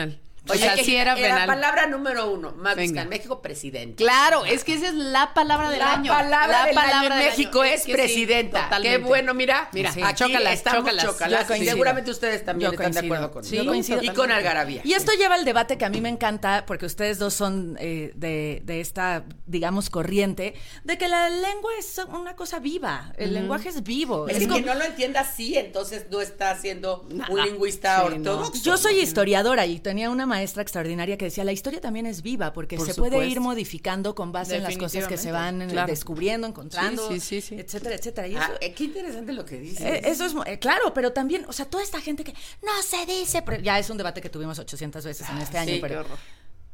O sea, que sí era era penal. palabra número uno, más Venga. busca en México, presidente. Claro, es que esa es la palabra del la año. Palabra la del palabra año en del México año. es, que presidenta. Sí, totalmente. Qué bueno, mira. Mira, aquí chócalas, estamos chócalas. chócalas. Yo coincido. Seguramente ustedes también Yo están de coincido. acuerdo con Sí, coincido. Y con algarabía. Y esto lleva al debate que a mí me encanta, porque ustedes dos son eh, de, de esta, digamos, corriente, de que la lengua es una cosa viva. El Ujú. lenguaje es vivo. Es Es que como- no lo entienda así, entonces no está siendo Nada. un lingüista Sí, ortodoxo. Yo soy historiadora y tenía una maestra extraordinaria que decía, la historia también es viva, porque Por se puede supuesto. ir modificando con base en las cosas que se van eh, Claro. descubriendo, encontrando, Sí, sí, sí, sí. etcétera, etcétera. Y Ah, eso, eh, qué interesante lo que dices. eh, eso es, mu- eh, claro, pero también, o sea, toda esta gente que no se dice, pero ya es un debate que tuvimos ochocientas veces en este año, sí, pero... qué horror.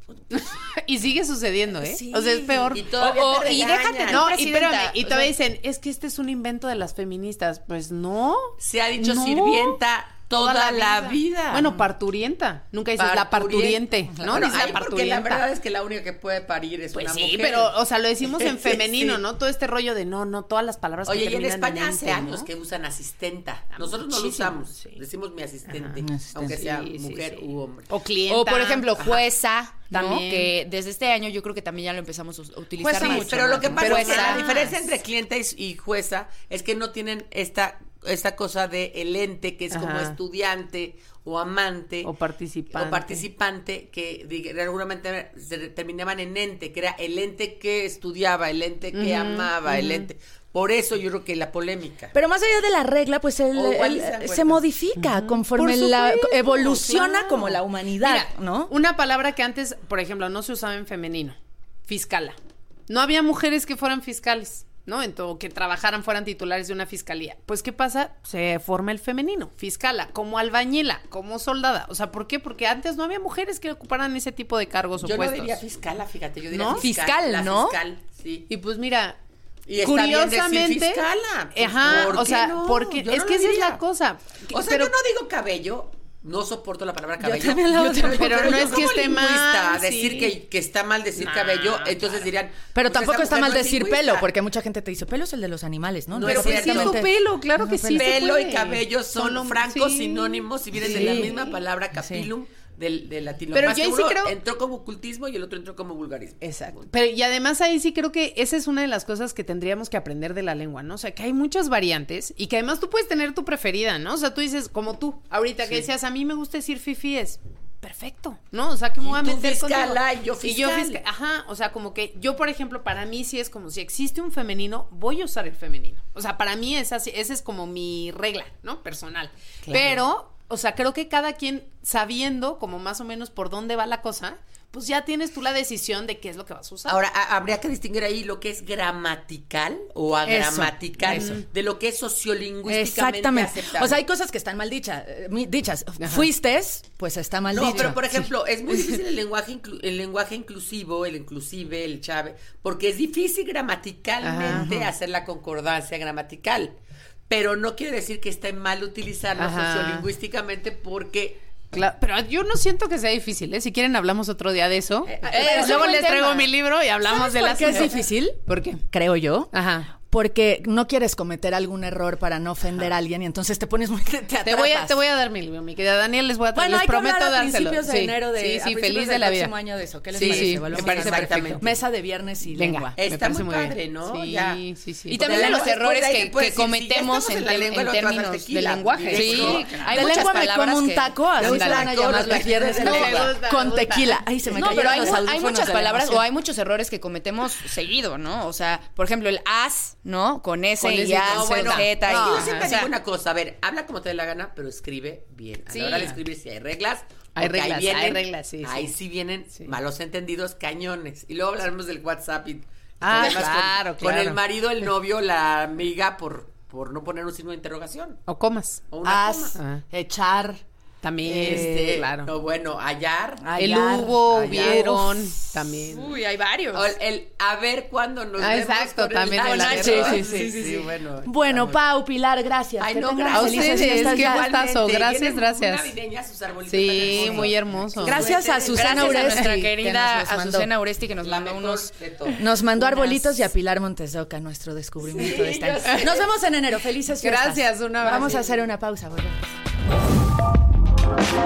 Y sigue sucediendo, ¿eh? Sí. O sea, es peor. Y todavía O- o- te y regañan. déjate, no, y Presidenta, espérame, y o todavía sea- dicen, es que este es un invento de las feministas. Pues no. Se ha dicho No. sirvienta toda la vida. Bueno, parturienta. Nunca dices la parturiente, ¿no? Bueno, Dices la ahí porque la parturienta. verdad es que la única que puede parir es Pues una sí, mujer. pero, o sea, lo decimos en Sí, femenino, sí. ¿no? Todo este rollo de no, no, todas las palabras que Oye, y en terminan España hace ente, años ¿no? que usan asistenta. Nosotros no lo muchísimo, usamos. Decimos mi asistente, Ajá. Asistente. aunque sea Sí, sí, mujer sí. u hombre. O clienta. O, por ejemplo, Ajá. jueza, ¿no? También. Que desde este año yo creo que también ya lo empezamos a utilizar Sí, mucho. pero lo que pasa Pero es que la más. diferencia entre cliente y, y jueza es que no tienen esta esta cosa de el ente que es como Ajá. estudiante o amante O participante. o participante que diga- seguramente se terminaban en ente, que era el ente que estudiaba, el ente que Ujú, amaba, el ujú. ente. Por eso yo creo que la polémica. Pero más allá de la regla, pues el, O igual el- y se dan se cuenta. modifica conforme Por la supuesto, evoluciona claro. como la humanidad, Mira, ¿no? Una palabra que antes, por ejemplo, no se usaba en femenino. Fiscala. No había mujeres que fueran fiscales, ¿no? Entonces, que trabajaran, fueran titulares de una fiscalía. Pues, ¿qué pasa? Se forma el femenino. Fiscala, como albañila, como soldada. O sea, ¿por qué? Porque antes no había mujeres que ocuparan ese tipo de cargos o Yo no puestos. diría fiscala, fíjate, yo diría ¿No? fiscal, Fiscal, la ¿no? fiscal, sí. Y pues mira, Y está bien decir curiosamente, fiscala, pues, ajá, ¿por o qué sea, no? porque Yo es no que lo esa es diría. la cosa. O sea, pero yo no digo cabello, no soporto la palabra cabello. también la Yo odio, también, pero no yo es que como esté lingüista, mal, decir sí. que, que está mal decir Nah, cabello, entonces dirían. Pero pues, tampoco esa está mujer mal no es decir lingüista. pelo, porque mucha gente te dice, pelo es el de los animales, ¿no? No pero es pues sí, cierto. tu pelo, claro que sí. se Pelo y puede. cabello son, Son francos sí. sinónimos y vienen de Sí. la misma palabra capilum del, del latino. Pero Más yo ahí que sí uno creo- entró como ocultismo y el otro entró como vulgarismo. Exacto. Pero y además ahí sí creo que esa es una de las cosas que tendríamos que aprender de la lengua, ¿no? O sea, que hay muchas variantes y que además tú puedes tener tu preferida, ¿no? O sea, tú dices, como tú, ahorita que Sí. decías, a mí me gusta decir fifi es perfecto, ¿no? O sea, que me voy a Y tú meter fiscala contigo. y yo Y yo fiscal. fisca- ajá, o sea, como que yo, por ejemplo, para mí sí es como si existe un femenino, voy a usar el femenino. O sea, para mí es así, esa es como mi regla, ¿no? Personal. Claro. Pero, o sea, creo que cada quien sabiendo como más o menos por dónde va la cosa, pues ya tienes tú la decisión de qué es lo que vas a usar. Ahora, a- habría que distinguir ahí lo que es gramatical o agramatical eso. de lo que es sociolingüísticamente Exactamente. aceptable. O sea, hay cosas que están mal dichas. eh, mi- dichas. Fuiste, pues está mal No, dicho. pero por ejemplo, es muy difícil el lenguaje inclu- el lenguaje inclusivo, el inclusive, el chave, porque es difícil gramaticalmente Ajá. hacer la concordancia gramatical. Pero no quiere decir que esté mal utilizarlo Ajá. sociolingüísticamente porque Claro, pero yo no siento que sea difícil, ¿eh? Si quieren hablamos otro día de eso. Eh, Eh, pero es luego un buen les traigo tema. mi libro y hablamos ¿Sabes de por las qué es difícil? ¿Por qué? Creo yo. Ajá. Porque no quieres cometer algún error para no ofender a alguien y entonces te pones muy... Te, Te voy, a, te voy a dar mi libro, mi querida Daniel, les voy a Bueno, les hay que prometo hablar a dárselo. principios de Sí, enero de... sí, a sí, principios feliz de del la vida. próximo año de eso. ¿Qué les Sí, parece? sí, Volvemos me parece a hacer perfecto. Mesa de viernes y Venga, lengua. me está parece muy muy padre, bien. ¿no? Sí, Ya. sí, sí. Y Porque también de luego los después errores de ahí que, te puedes que decir, si ya cometemos estamos en, en la en- lengua, en lo otro vas al términos tequila. del lenguaje. Sí, Sí, claro. hay de muchas lengua me palabras como un que- taco, así un se van a taco, llamar los los viernes de me lengua. gusta, Con me gusta. tequila. Ay, se me No, pero cayeron hay, los mu- hay audífonos muchas de la palabras emoción. o hay muchos errores que cometemos seguido, ¿no? O sea, por ejemplo, el as, ¿no? Con S Con y ese- A, no, Z, bueno, Z. no, y- yo ajá, siempre o sea, digo una cosa, a ver, habla como te dé la gana, pero escribe bien. A Sí. la hora de escribir si hay reglas. Hay porque ahí reglas, vienen- hay reglas, sí, sí. Ahí sí vienen Sí. malos entendidos, cañones. Y luego hablaremos del WhatsApp y Ah, problemas con- claro, con, claro. el marido, el novio, la amiga por, por no poner un signo de interrogación. O comas. O una As, coma. Ah. echar, También, Este, claro. no, bueno, hallar. El hallar, hubo, hallar. hubieron, Uf. también. Uy, hay varios. O el, el a ver cuándo nos Ah, vemos exacto, con el también H. el Ah, H. sí, Sí, sí, sí, sí, sí. bueno. Bueno, estamos- Pau, Pilar, gracias. Ay, Que no, tengan gracias. felices Ustedes, fiestas qué ya. gustazo, Igualmente, gracias, vienen gracias. muy navideñas sus arbolitos Sí, tan hermosos. muy hermoso. Gracias a Susana Gracias a Uresti, nuestra que querida nos los mandó. Azucena Uresti que nos La mandó mejor unos... de todo. Nos mandó Unas- arbolitos y a Pilar Montes de Oca, nuestro descubrimiento Sí, de este yo año. sé. Nos vemos en enero. Felices fiestas. Gracias, un abrazo. Vamos a hacer una pausa, volvemos.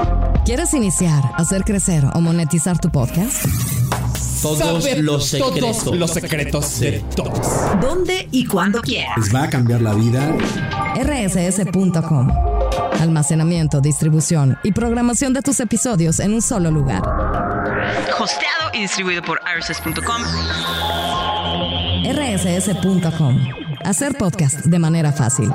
¿Quieres iniciar, hacer crecer o monetizar tu podcast? Todos Saber los secretos. Todos los secretos de todos. ¿Dónde y cuándo quieras? Les va a cambiar la vida. R S S punto com. Almacenamiento, distribución y programación de tus episodios en un solo lugar. Hosteado y distribuido por R S S punto com. R S S punto com. Hacer podcast de manera fácil.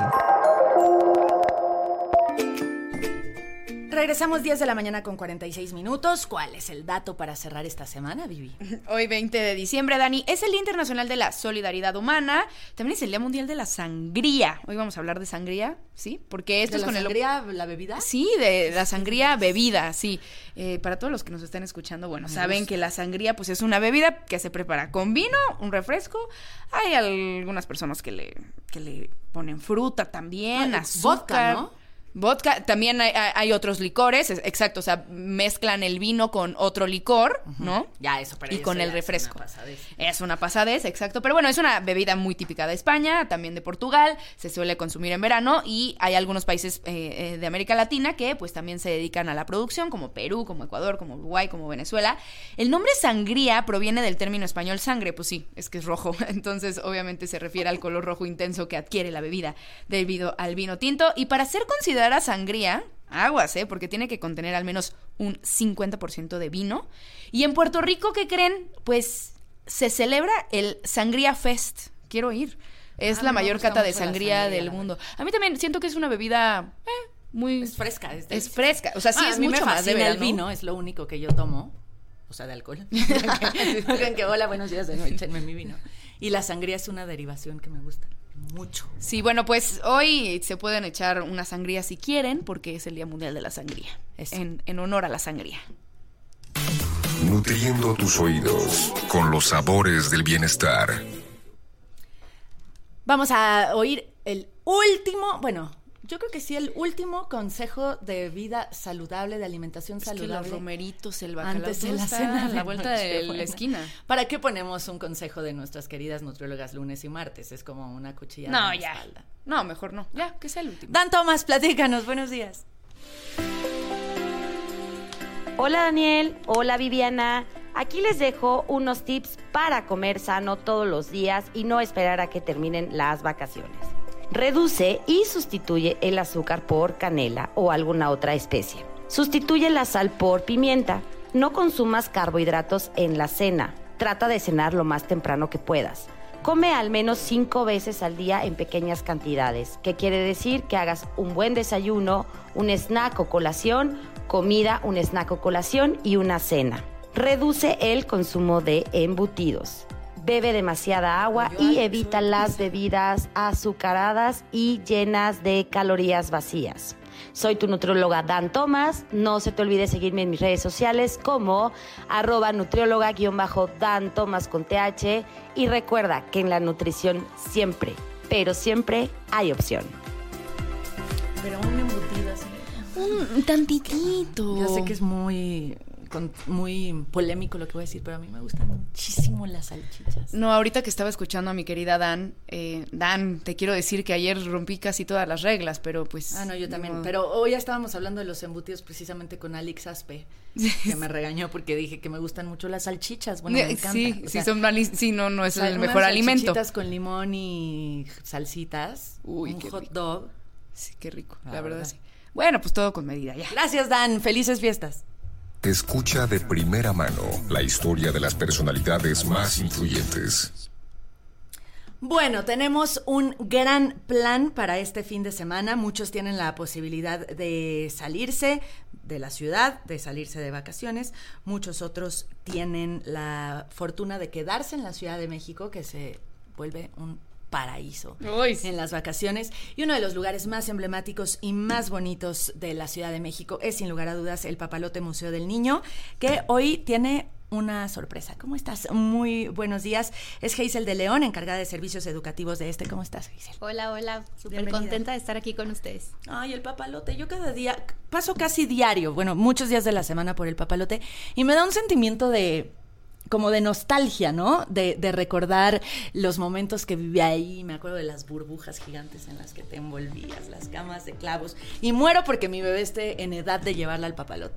Regresamos diez de la mañana con cuarenta y seis minutos. ¿Cuál es el dato para cerrar esta semana, Vivi? Hoy, veinte de diciembre, Dani, es el Día Internacional de la Solidaridad Humana. También es el Día Mundial de la Sangría. Hoy vamos a hablar de sangría, ¿sí? Porque esto ¿De es la con sangría, el... la bebida? Sí, de la sangría bebida, sí. Eh, para todos los que nos están escuchando, bueno, Me saben gusta. que la sangría, pues, es una bebida que se prepara con vino, un refresco. Hay algunas personas que le, que le ponen fruta también, ah, azúcar. Vodka, ¿no? Vodka, también hay, hay otros licores, exacto, o sea, mezclan el vino con otro licor, uh-huh. ¿no? Ya, eso para Y eso con el refresco. Es una pasadez. Es una pasadez, exacto, pero bueno, es una bebida muy típica de España, también de Portugal, se suele consumir en verano y hay algunos países eh, eh, de América Latina que pues también se dedican a la producción, como Perú, como Ecuador, como Uruguay, como Venezuela. El nombre sangría proviene del término español sangre, pues sí, es que es rojo, entonces obviamente se refiere al color rojo intenso que adquiere la bebida debido al vino tinto. Y para ser considerada sangría, aguas, ¿eh? Porque tiene que contener al menos un cincuenta por ciento de vino. Y en Puerto Rico, ¿qué creen? Pues se celebra el Sangría Fest. Quiero ir. Es ah, la mayor cata de sangría, sangría del mundo. A mí también siento que es una bebida eh, muy... Es fresca. Es, es fresca. O sea, sí ah, es a mí mucho me más de verano. El vino es lo único que yo tomo. O sea, de alcohol. que hola, buenos días, échenme mi vino. Y la sangría es una derivación que me gusta mucho. Sí, bueno, pues hoy se pueden echar una sangría si quieren, porque es el Día Mundial de la Sangría. En, en honor a la sangría. Nutriendo tus oídos con los sabores del bienestar. Vamos a oír el último, bueno, yo creo que sí, el último consejo de vida saludable, de alimentación es saludable. Que los romeritos, el bacalao, antes de la cena, a la vuelta de la esquina. ¿Para qué ponemos un consejo de nuestras queridas nutriólogas lunes y martes? Es como una cuchilla no, en la ya. espalda. No, mejor no. Ya, que sea el último. Dan Tomás, platícanos. Buenos días. Hola Daniel, hola Viviana. Aquí les dejo unos tips para comer sano todos los días y no esperar a que terminen las vacaciones. Reduce y sustituye el azúcar por canela o alguna otra especie. Sustituye la sal por pimienta. No consumas carbohidratos en la cena. Trata de cenar lo más temprano que puedas. Come al menos cinco veces al día en pequeñas cantidades, que quiere decir que hagas un buen desayuno, un snack o colación, comida, un snack o colación y una cena. Reduce el consumo de embutidos. Bebe demasiada agua y evita las bebidas azucaradas y llenas de calorías vacías. Soy tu nutrióloga Dan Tomás. No se te olvide seguirme en mis redes sociales como arroba nutrióloga-Dan Tomás con T H. Y recuerda que en la nutrición siempre, pero siempre hay opción. Pero un embutido así. Un tantitito. Yo sé que es muy... muy polémico lo que voy a decir, pero a mí me gustan muchísimo las salchichas. No, ahorita que estaba escuchando a mi querida Dan, eh, Dan, te quiero decir que ayer rompí casi todas las reglas, pero pues... Ah, no, yo también, no. Pero hoy ya estábamos hablando de los embutidos precisamente con Alex Aspe, que me regañó porque dije que me gustan mucho las salchichas, bueno, me encanta. Sí, o sí, sea, son mal, sí, no, no es o sea, el mejor alimento. Salchichitas con limón y salsitas, Uy, un qué hot rico. dog. Sí, qué rico, la, la verdad, verdad sí. Bueno, pues todo con medida, ya. Gracias, Dan, felices fiestas. Escucha de primera mano la historia de las personalidades más influyentes. Bueno, tenemos un gran plan para este fin de semana. Muchos tienen la posibilidad de salirse de la ciudad, de salirse de vacaciones. Muchos otros tienen la fortuna de quedarse en la Ciudad de México, que se vuelve un paraíso Uy, sí. en las vacaciones. Y uno de los lugares más emblemáticos y más bonitos de la Ciudad de México es, sin lugar a dudas, el Papalote Museo del Niño, que hoy tiene una sorpresa. ¿Cómo estás? Muy buenos días. Es Hazel de León, encargada de servicios educativos de este. ¿Cómo estás, Hazel? Hola, hola. Súper contenta de estar aquí con ustedes. Ay, el Papalote. Yo cada día, paso casi diario, bueno, muchos días de la semana por el Papalote, y me da un sentimiento de... como de nostalgia, ¿no? De, de recordar los momentos que viví ahí. Me acuerdo de las burbujas gigantes en las que te envolvías, las camas de clavos. Y muero porque mi bebé esté en edad de llevarla al Papalote.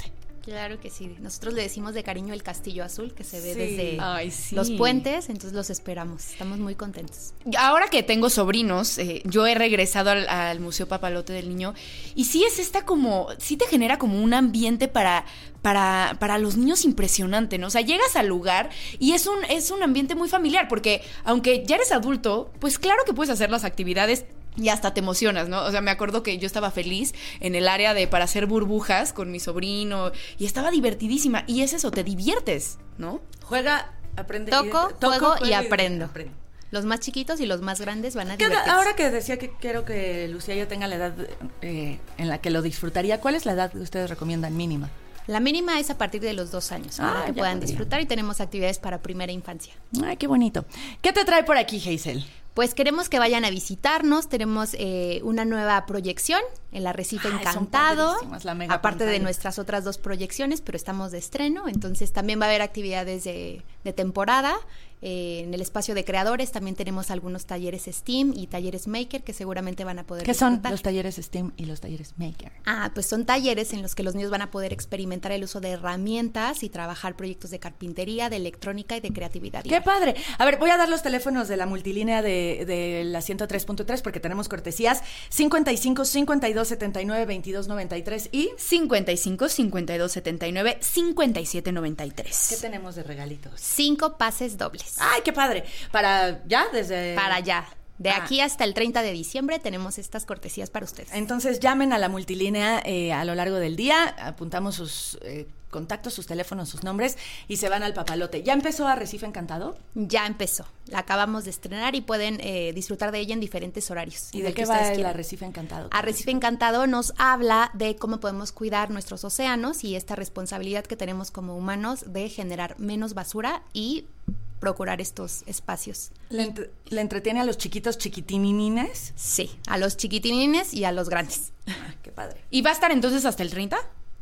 Claro que sí. Nosotros le decimos de cariño el Castillo Azul, que se ve Sí. desde Ay, sí. los puentes, entonces los esperamos. Estamos muy contentos. Ahora que tengo sobrinos, eh, yo he regresado al, al Museo Papalote del Niño y sí es esta como, sí te genera como un ambiente para, para, para los niños impresionante, ¿no? O sea, llegas al lugar y es un, es un ambiente muy familiar porque aunque ya eres adulto, pues claro que puedes hacer las actividades y hasta te emocionas, ¿no? O sea, me acuerdo que yo estaba feliz en el área de para hacer burbujas con mi sobrino y estaba divertidísima. Y es eso, te diviertes, ¿no? Juega, aprende. Toco, y, toco juego y juego aprendo. aprendo. Los más chiquitos y los más grandes van a ¿Qué edad- divertirse. ahora que decía que quiero que Lucía ya tenga la edad eh, en la que lo disfrutaría, ¿cuál es la edad que ustedes recomiendan mínima? La mínima es a partir de los dos años, Ah, para que ya puedan podría. disfrutar, y tenemos actividades para primera infancia. Ay, qué bonito. ¿Qué te trae por aquí, Hazel? Pues queremos que vayan a visitarnos. Tenemos eh, una nueva proyección, el Arrecife Ay, son Encantado, padrísimas, la mega aparte de pantalla. nuestras otras dos proyecciones, pero estamos de estreno, entonces también va a haber actividades de, de temporada. Eh, en el espacio de creadores también tenemos algunos talleres STEAM y talleres Maker que seguramente van a poder ¿Qué son disfrutar. los talleres STEAM y los talleres Maker? Ah, pues son talleres en los que los niños van a poder experimentar el uso de herramientas y trabajar proyectos de carpintería, de electrónica y de creatividad. ¡Qué padre! A ver, voy a dar los teléfonos de la multilínea de, de la ciento tres punto tres porque tenemos cortesías. cincuenta y cinco, cincuenta y dos, setenta y nueve, veintidós, noventa y tres y... cincuenta y cinco, cincuenta y dos, setenta y nueve, cincuenta y siete, noventa y tres. ¿Qué tenemos de regalitos? Cinco pases dobles. ¡Ay, qué padre! Para ya, desde... Para allá. De Ah. aquí hasta el treinta de diciembre tenemos estas cortesías para ustedes. Entonces llamen a la multilínea eh, a lo largo del día, apuntamos sus eh, contactos, sus teléfonos, sus nombres y se van al Papalote. ¿Ya empezó Arrecife Encantado? Ya empezó. La acabamos de estrenar y pueden eh, disfrutar de ella en diferentes horarios. ¿Y en de el qué que va ustedes el quieran. Arrecife Encantado? Arrecife Encantado nos habla de cómo podemos cuidar nuestros océanos y esta responsabilidad que tenemos como humanos de generar menos basura y procurar estos espacios. ¿Le, entre- le entretiene a los chiquitos chiquitinines? Sí, a los chiquitinines y a los grandes. Qué padre. ¿Y va a estar entonces hasta el treinta?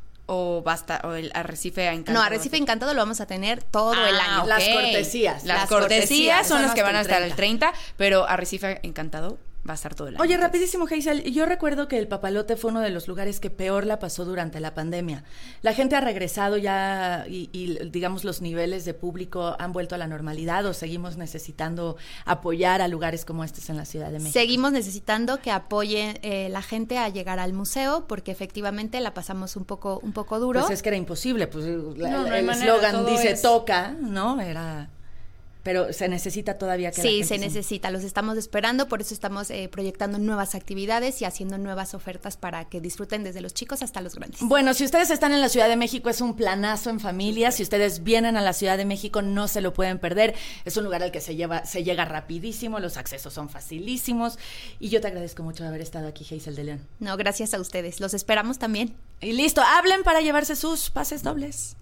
¿O va a estar, o el Arrecife Encantado? No, Arrecife Encantado lo vamos a tener todo Ah, el año. ok. Las cortesías. Las, Las cortesías, cortesías son son las que hasta van a el estar el treinta, pero Arrecife Encantado va a estar todo el año. Oye, entonces. rapidísimo, Hazel, yo recuerdo que el Papalote fue uno de los lugares que peor la pasó durante la pandemia. La gente ha regresado ya y, y, digamos, los niveles de público han vuelto a la normalidad o seguimos necesitando apoyar a lugares como estos en la Ciudad de México. Seguimos necesitando que apoye eh, la gente a llegar al museo porque efectivamente la pasamos un poco, un poco duro. Pues es que era imposible, pues la- No, no hay el manera, eslogan todo dice es- toca, ¿no? Era... Pero se necesita todavía que la Sí, gente se necesita, los estamos esperando, por eso estamos eh, proyectando nuevas actividades y haciendo nuevas ofertas para que disfruten desde los chicos hasta los grandes. Bueno, si ustedes están en la Ciudad de México, es un planazo en familia. Si ustedes vienen a la Ciudad de México, no se lo pueden perder. Es un lugar al que se lleva, se llega rapidísimo, los accesos son facilísimos. Y yo te agradezco mucho haber estado aquí, Hazel de León. No, gracias a ustedes, los esperamos también. Y listo, hablen para llevarse sus pases dobles.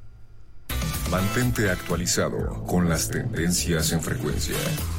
Mantente actualizado con las tendencias en frecuencia.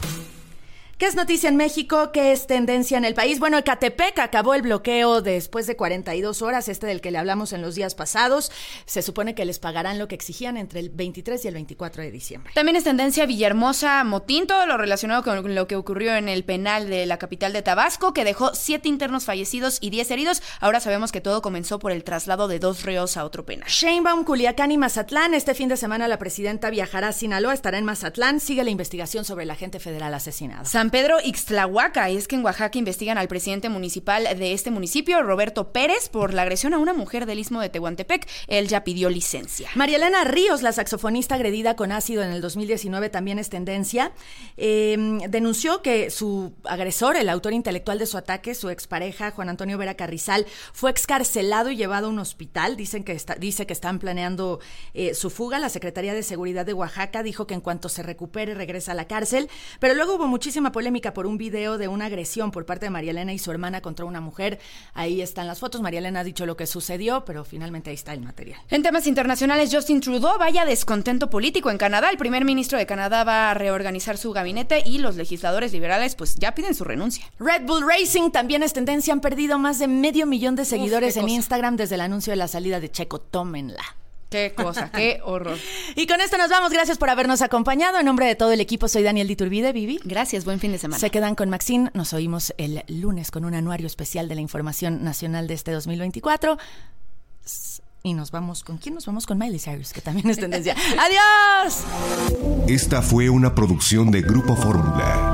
¿Qué es noticia en México? ¿Qué es tendencia en el país? Bueno, Ecatepec acabó el bloqueo después de cuarenta y dos horas, este del que le hablamos en los días pasados. Se supone que les pagarán lo que exigían entre el veintitrés y el veinticuatro de diciembre. También es tendencia Villahermosa Motín, todo lo relacionado con lo que ocurrió en el penal de la capital de Tabasco, que dejó siete internos fallecidos y diez heridos. Ahora sabemos que todo comenzó por el traslado de dos reos a otro penal. Sheinbaum, Culiacán y Mazatlán. Este fin de semana la presidenta viajará a Sinaloa, estará en Mazatlán. Sigue la investigación sobre el agente federal asesinado. San Pedro Ixtlahuaca, y es que en Oaxaca investigan al presidente municipal de este municipio, Roberto Pérez, por la agresión a una mujer del Istmo de Tehuantepec. Él ya pidió licencia. María Elena Ríos, la saxofonista agredida con ácido en el dos mil diecinueve, también es tendencia. Eh, denunció que su agresor, el autor intelectual de su ataque, su expareja, Juan Antonio Vera Carrizal, fue excarcelado y llevado a un hospital. Dicen que está, dice que están planeando eh, su fuga. La Secretaría de Seguridad de Oaxaca dijo que en cuanto se recupere regresa a la cárcel. Pero luego hubo muchísima polémica por un video de una agresión por parte de María Elena y su hermana contra una mujer. Ahí están las fotos. María Elena ha dicho lo que sucedió, pero finalmente ahí está el material. En temas internacionales, Justin Trudeau, vaya descontento político en Canadá. El primer ministro de Canadá va a reorganizar su gabinete y los legisladores liberales pues ya piden su renuncia. Red Bull Racing también es tendencia. Han perdido más de medio millón de seguidores Uf, qué en cosa. Instagram desde el anuncio de la salida de Checo. Tómenla. Qué cosa, qué horror. Y con esto nos vamos. Gracias por habernos acompañado. En nombre de todo el equipo, soy Daniel Diturbide. Vivi. Gracias, buen fin de semana. Se quedan con Maxine. Nos oímos el lunes con un anuario especial de la información nacional de este dos mil veinticuatro. Y nos vamos, ¿con quién nos vamos? Con Miley Cyrus, que también es tendencia. ¡Adiós! Esta fue una producción de Grupo Fórmula.